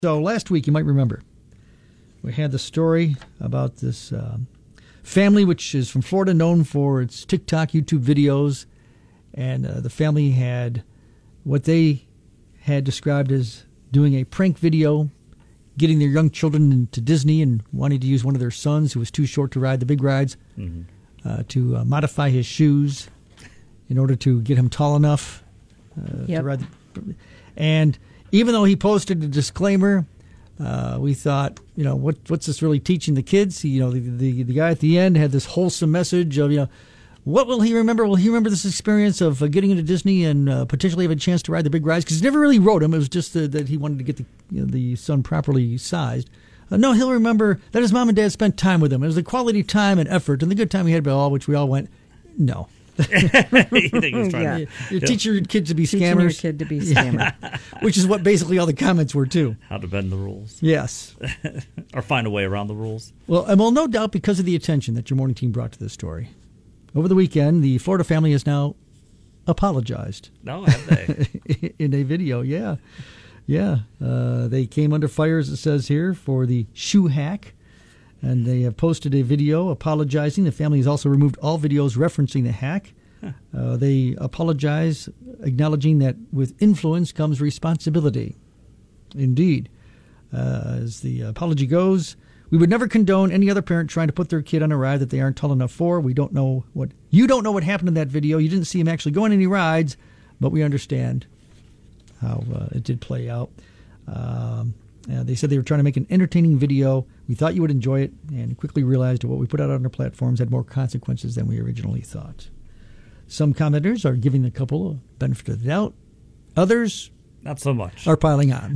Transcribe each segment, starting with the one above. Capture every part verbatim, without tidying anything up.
So last week, you might remember, we had the story about this um, family which is from Florida, known for its TikTok, YouTube videos, and uh, the family had what they had described as doing a prank video, getting their young children into Disney and wanting to use one of their sons, who was too short to ride the big rides, mm-hmm. uh, to uh, modify his shoes in order to get him tall enough uh, yep. to ride the, and even though he posted a disclaimer, uh, we thought, you know, what what's this really teaching the kids? He, you know, the, the the guy at the end had this wholesome message of, you know, what will he remember? Will he remember this experience of uh, getting into Disney and uh, potentially have a chance to ride the big rides? Because he never really wrote him. It was just uh, that he wanted to get the you know, the son properly sized. Uh, no, he'll remember that his mom and dad spent time with him. It was the quality time and effort and the good time he had by all, which we all went, no. you think he's trying yeah. to You teach your kids to be Teaching scammers. your kid to be scammer. Yeah. Which is what basically all the comments were, too. How to bend the rules. Yes. Or find a way around the rules. Well, and well, no doubt because of the attention that your morning team brought to this story. Over the weekend, the Florida family has now apologized. No, have they? In a video, yeah. Yeah. Uh, they came under fire, as it says here, for the shoe hack. And they have posted a video apologizing. The family has also removed all videos referencing the hack. Huh. Uh, they apologize, acknowledging that with influence comes responsibility. Indeed. Uh, as the apology goes, we would never condone any other parent trying to put their kid on a ride that they aren't tall enough for. We don't know what you don't know what happened in that video. You didn't see him actually go on any rides, but we understand how uh, it did play out. Um, Uh, they said they were trying to make an entertaining video. We thought you would enjoy it, and quickly realized that what we put out on our platforms had more consequences than we originally thought. Some commenters are giving the couple a benefit of the doubt. Others, not so much, are piling on.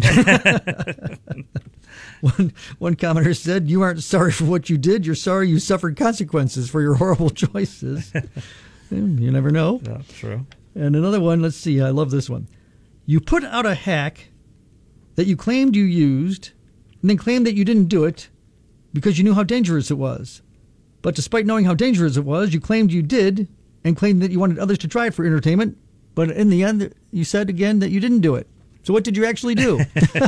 one, one commenter said, "You aren't sorry for what you did. You're sorry you suffered consequences for your horrible choices." You never know. Yeah, true. And another one, let's see, I love this one. You put out a hack that you claimed you used, and then claimed that you didn't do it because you knew how dangerous it was. But despite knowing how dangerous it was, you claimed you did, and claimed that you wanted others to try it for entertainment. But in the end, you said again that you didn't do it. So what did you actually do?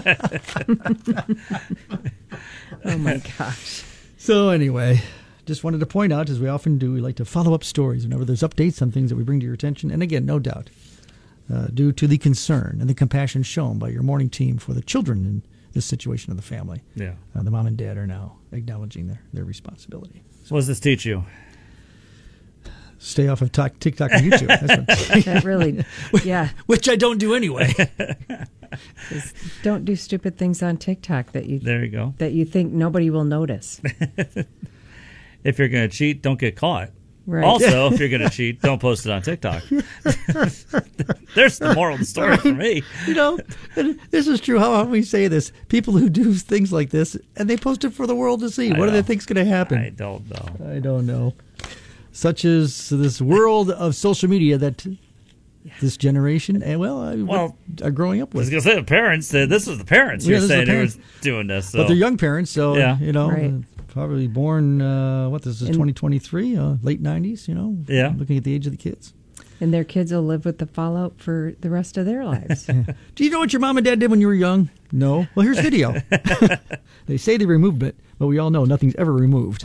Oh, my gosh. So anyway, just wanted to point out, as we often do, we like to follow up stories whenever there's updates on things that we bring to your attention. And again, no doubt, Uh, due to the concern and the compassion shown by your morning team for the children in this situation of the family. Yeah. Uh, the mom and dad are now acknowledging their, their responsibility. So what does this teach you? Stay off of talk, TikTok and YouTube. That's what that really, yeah. Which I don't do anyway. Don't do stupid things on TikTok that you there you go that you think nobody will notice. If you're going to cheat, don't get caught. Right. Also, if you're going to cheat, don't post it on TikTok. There's the moral of the story I mean, for me. You know, this is true. How often we say this? People who do things like this, and they post it for the world to see. I what know. do they think's going to happen? I don't know. I don't know. Such is this world of social media that this generation, and well, I, well, are growing up I was with. going to say the parents. Uh, this is the parents Yeah, you're this is the saying who parents. was doing this. So. But they're young parents, so, Yeah. you know, Right. uh, probably born, uh, what, this is In- twenty twenty-three, uh, late nineties, you know, Yeah. looking at the age of the kids. And their kids will live with the fallout for the rest of their lives. Do you know what your mom and dad did when you were young? No. Well, here's video. They say they removed it, but we all know nothing's ever removed.